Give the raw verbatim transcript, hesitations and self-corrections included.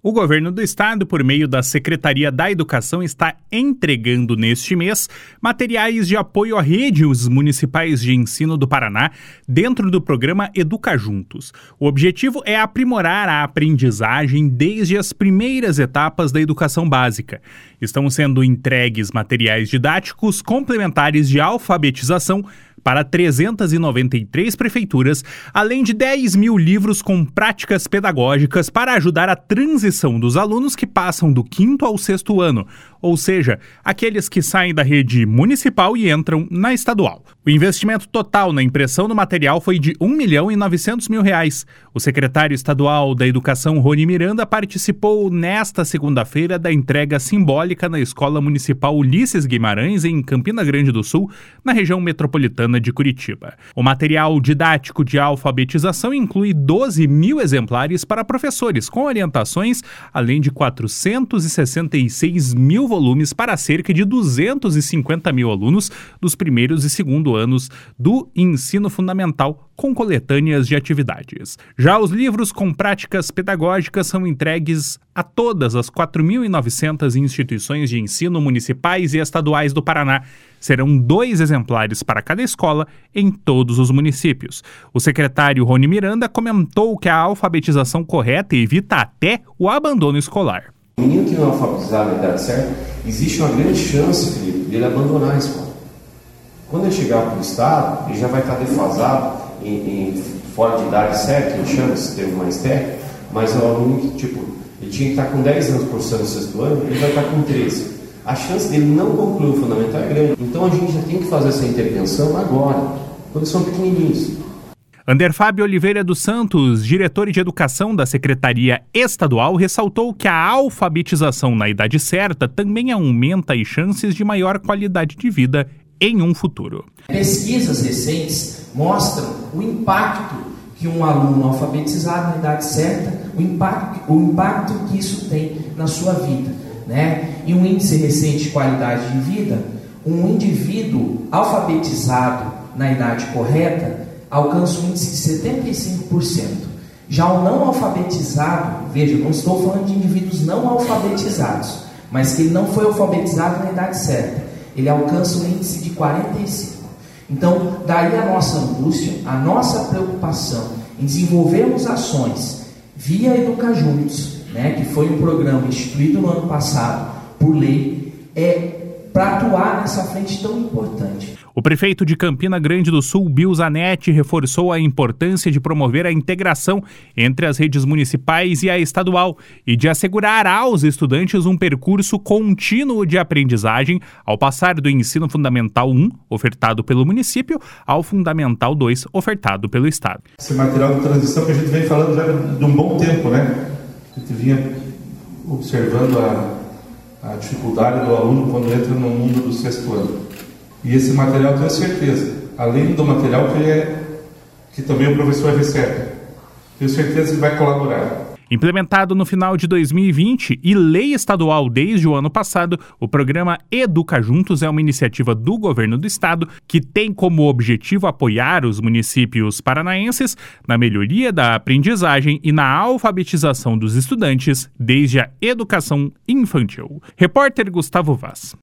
O governo do estado, por meio da Secretaria da Educação, está entregando neste mês materiais de apoio à redes municipais de ensino do Paraná dentro do programa Educa Juntos. O objetivo é aprimorar a aprendizagem desde as primeiras etapas da educação básica. Estão sendo entregues materiais didáticos complementares de alfabetização para trezentas e noventa e três prefeituras, além de dez mil livros com práticas pedagógicas para ajudar a transição dos alunos que passam do quinto ao sexto ano, ou seja, aqueles que saem da rede municipal e entram na estadual. O investimento total na impressão do material foi de um milhão e novecentos mil reais. O secretário estadual da Educação, Rony Miranda, participou nesta segunda-feira da entrega simbólica na Escola Municipal Ulisses Guimarães, em Campina Grande do Sul, na região metropolitana de Curitiba. O material didático de alfabetização inclui doze mil exemplares para professores, com orientações, além de quatrocentos e sessenta e seis mil volumes para cerca de duzentos e cinquenta mil alunos dos primeiros e segundo anos do ensino fundamental, com coletâneas de atividades. Já os livros com práticas pedagógicas são entregues a todas as quatro mil e novecentas instituições de ensino municipais e estaduais do Paraná. Serão dois exemplares para cada escola em todos os municípios. O secretário Rony Miranda comentou que a alfabetização correta evita até o abandono escolar. O menino que não é alfabetizado na idade certa, existe uma grande chance, Felipe, dele abandonar a escola. Quando ele chegar para o estado, ele já vai estar defasado em, em fora de idade certa, que a gente chama esse termo mais técnico, mas é um aluno que, tipo, ele tinha que estar com dez anos cursando o sexto ano, ele vai estar com treze. A chance dele não concluir o fundamental é grande. Então a gente já tem que fazer essa intervenção agora, quando são pequenininhos. Ander Fábio Oliveira dos Santos, diretor de Educação da Secretaria Estadual, ressaltou que a alfabetização na idade certa também aumenta as chances de maior qualidade de vida em um futuro. Pesquisas recentes mostram o impacto que um aluno alfabetizado na idade certa, o impacto, o impacto que isso tem na sua vida, né? E um índice recente de qualidade de vida, um indivíduo alfabetizado na idade correta alcança um índice de setenta e cinco por cento. Já o não alfabetizado, veja, não estou falando de indivíduos não alfabetizados, mas que ele não foi alfabetizado na idade certa, ele alcança um índice de quarenta e cinco por cento. Então, daí a nossa angústia, a nossa preocupação em desenvolvermos ações via Educa Juntos, né, que foi um programa instituído no ano passado por lei, é para atuar nessa frente tão importante. O prefeito de Campina Grande do Sul, Bill Zanetti, reforçou a importância de promover a integração entre as redes municipais e a estadual e de assegurar aos estudantes um percurso contínuo de aprendizagem ao passar do ensino fundamental um, ofertado pelo município, ao fundamental dois, ofertado pelo estado. Esse material de transição que a gente vem falando já de um bom tempo, né? A gente vinha observando a, a dificuldade do aluno quando entra no mundo do sexto ano. E esse material, tenho certeza, além do material que, é, que também o professor recebe, tenho certeza que vai colaborar. Implementado no final de dois mil e vinte e lei estadual desde o ano passado, o programa Educa Juntos é uma iniciativa do governo do estado que tem como objetivo apoiar os municípios paranaenses na melhoria da aprendizagem e na alfabetização dos estudantes desde a educação infantil. Repórter Gustavo Vaz.